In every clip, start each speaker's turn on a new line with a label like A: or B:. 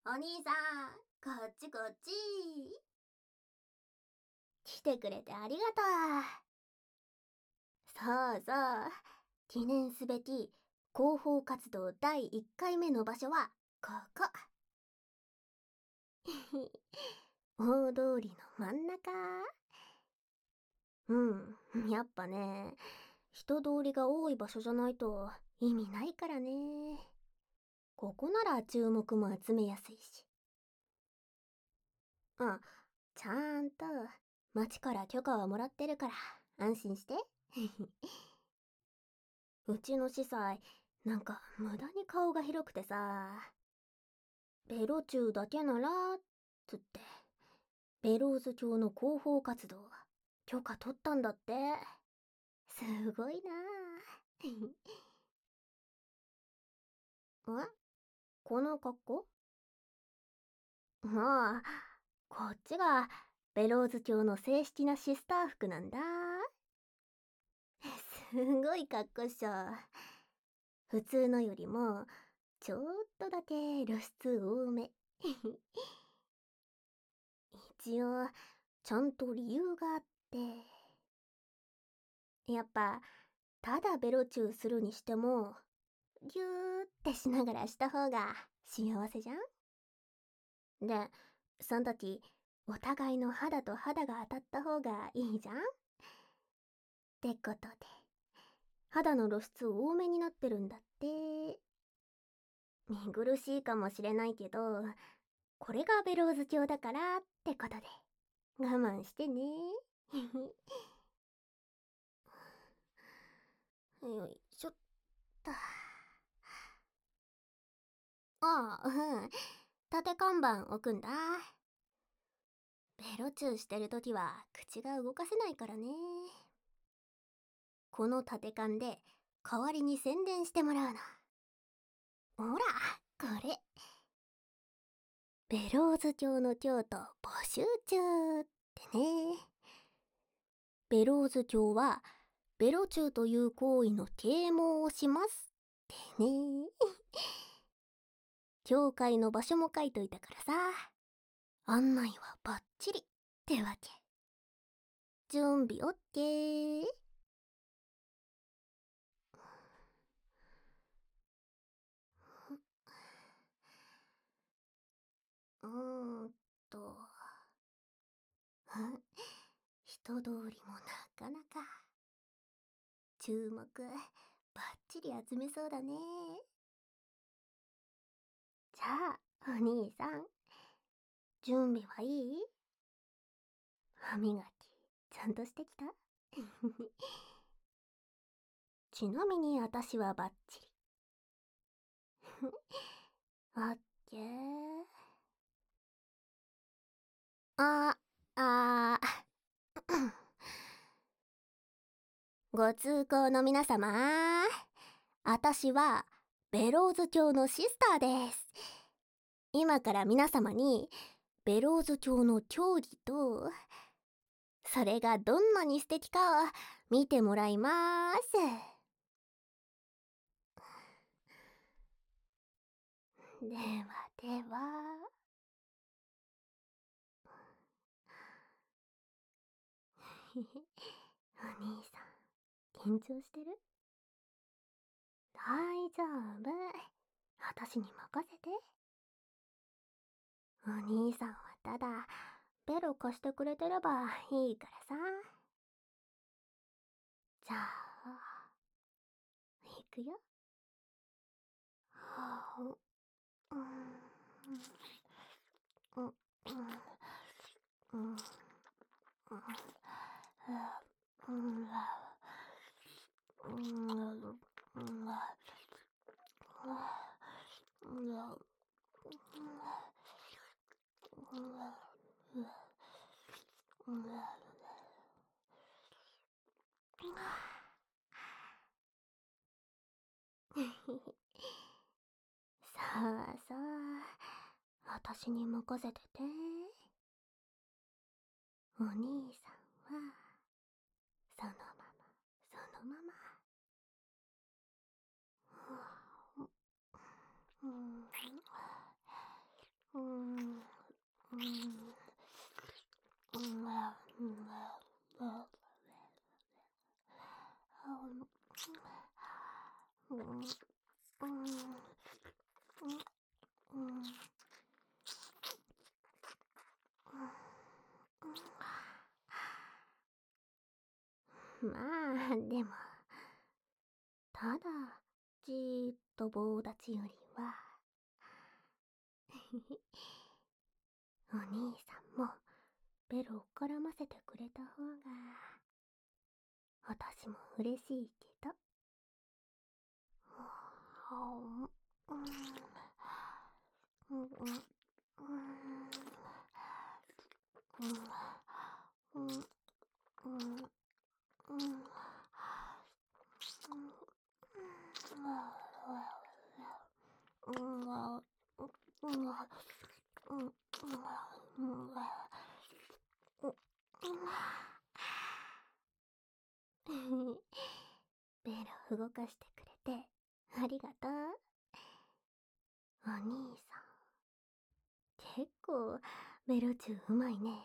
A: お兄さん、こっちこっち。来てくれてありがとう。そうそう。記念すべき広報活動第1回目の場所は、ここ。大通りの真ん中。やっぱね、人通りが多い場所じゃないと意味ないからね。ここなら注目も集めやすいし。ちゃんと町から許可はもらってるから安心して。うちの司祭、なんか無駄に顔が広くてさ、ベロチューだけならつってベローズ教の広報活動許可取ったんだって。すごいなあ。この格好？まあ、こっちがベローズ教の正式なシスター服なんだ。すごい格好っしょ。普通のよりもちょっとだけ露出多め。一応ちゃんと理由があって、やっぱただベロチューするにしてもギューってしながらした方が幸せじゃん。で、そん時お互いの肌と肌が当たった方がいいじゃん。ってことで肌の露出多めになってるんだって。見苦しいかもしれないけど、これがベローズ教だからってことで我慢してね。よいしょっと。縦看板置くんだ。ベロチューしてるときは口が動かせないからね。この縦看で代わりに宣伝してもらうの。ほら、これ。ベローズ教の教徒募集中ってね。ベローズ教はベロチューという行為の啓蒙をしますってね。教会の場所も書いといたからさ、案内はバッチリってわけ。準備オッケー。うーんと人通りもなかなか。注目バッチリ集めそうだね。じゃあお兄さん、準備はいい？歯磨きちゃんとしてきた？ちなみに私はバッチリ。オッケー。あご通行の皆様、私はベローズ教のシスターです。今から皆様にベローズ教の教義と、それがどんなに素敵かを見てもらいます。ではでは。お兄さん、緊張してる？大丈夫。私に任せて。お兄さんはただベロ貸してくれてればいいからさ。じゃあ行くよ。うんうんうんうんさあさあ、私に任せてて。お兄さんはそのままそのまま。 うん、うん、うんまあ、でも、ただ、じーっと棒立ちよりは、お兄さんも、ベロを絡ませてくれた方が、私も嬉しいけど。ベロ動かしてくれてありがとう。お兄さん、結構ベロチューうまいね。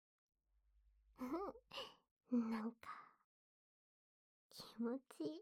A: なんか気持ちいい。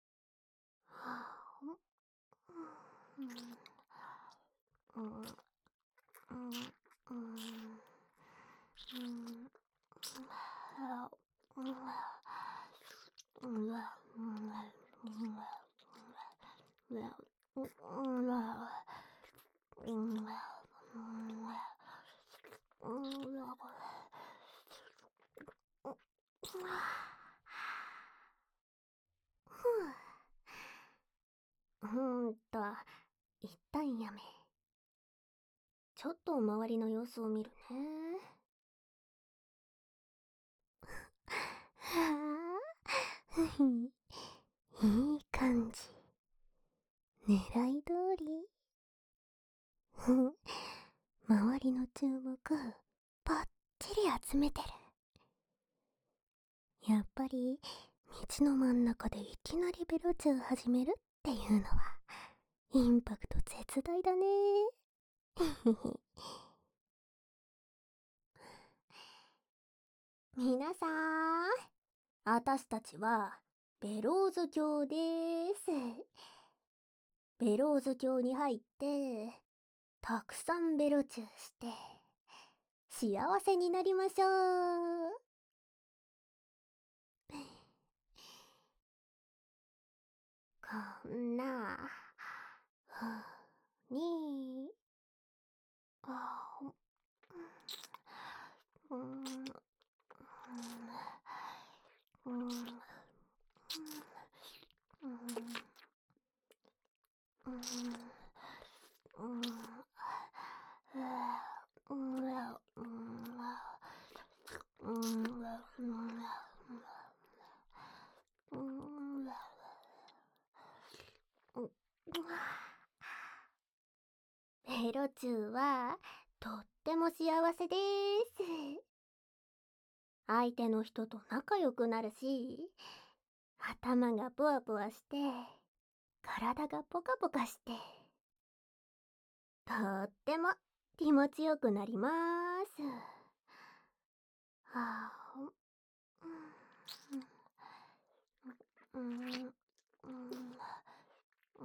A: 一旦やめ。ちょっと周りの様子を見るね。はあ、いい感じ。狙い通り。周りの注目、ばっちり集めてる。やっぱり、道の真ん中でいきなりベロチュー始めるっていうのは、インパクト絶大だね。皆さん、私たちは、ベローズ教です。ベローズ教に入って、たくさんベロチューして、幸せになりましょう。こんな、ふに、あ、うん、うん、うん、うん、うん、ベロチューはとっても幸せです。相手の人と仲良くなるし、頭がポワポワして、体がポカポカして、とっても気持ちよくなります。はあ、うん、うん、うん、うん、うん、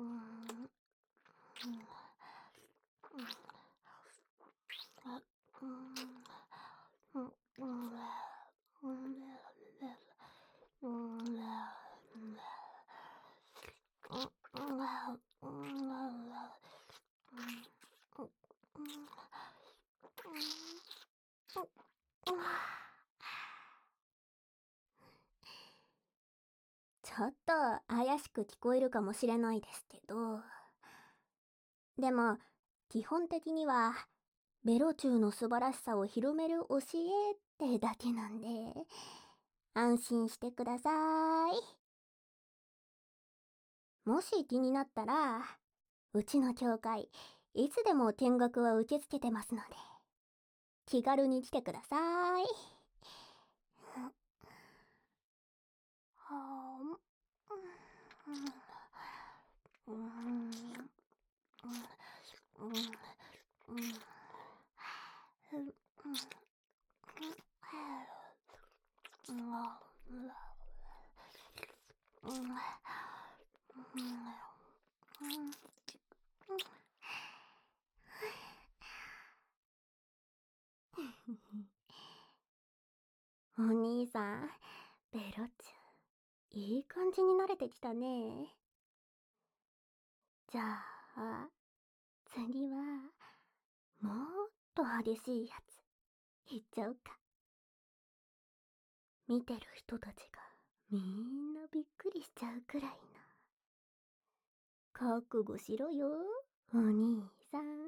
A: ちょっと怪しく聞こえるかもしれないですけど、でも基本的にはベロチューの素晴らしさを広める教えってだけなんで、安心してください。もし気になったら、うちの教会、いつでも見学は受け付けてますので、気軽に来てください。 お兄さん、ベロチュ、いい感じに慣れてきたね。じゃあ、次は、もっと激しいやつ、いっちゃおうか。見てる人たちが、みんなびっくりしちゃうくらいな。覚悟しろよ、お兄さん。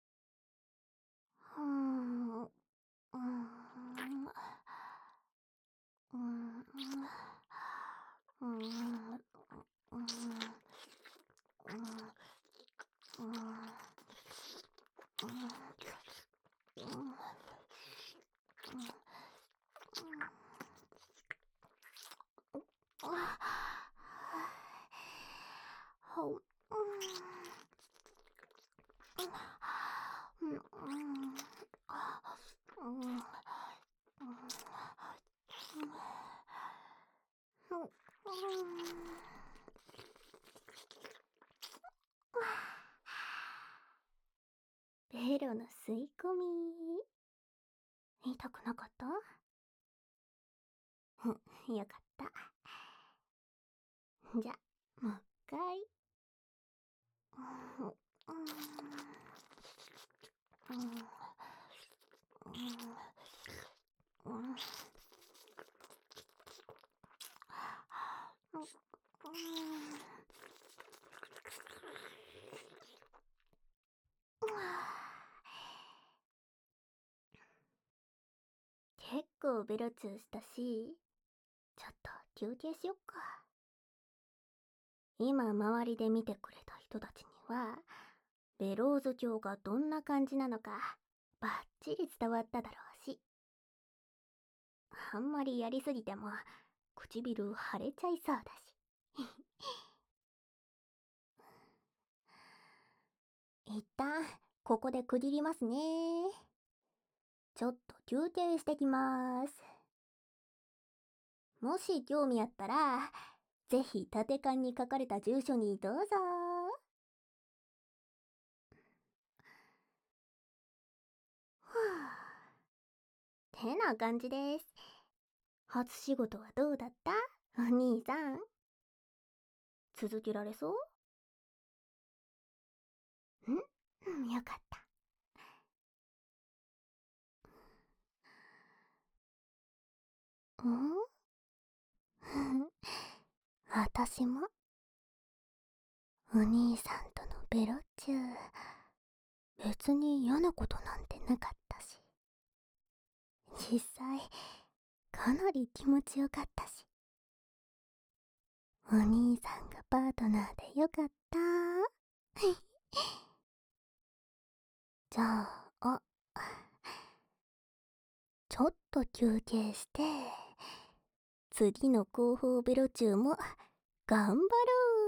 A: ベロの吸い込み、痛くなかった？よかった。じゃ、もう一回。結構ベロチューしたし、ちょっと休憩しよっか。今周りで見てくれた人たちには、ベローズ教がどんな感じなのか、バッチリ伝わっただろうし。あんまりやりすぎても、唇腫れちゃいそうだし。一旦、ここで区切りますね。ちょっと休憩してきます。もし興味あったら、ぜひ縦缶に書かれた住所にどうぞ。ふぅ。てな感じです。初仕事はどうだった？お兄さん。続けられそう？よかった。私もお兄さんとのベロチュー、別に嫌なことなんてなかったし、実際かなり気持ちよかったし、お兄さんがパートナーでよかった。じゃあ、ちょっと休憩して次の後方ベロチューも頑張ろう。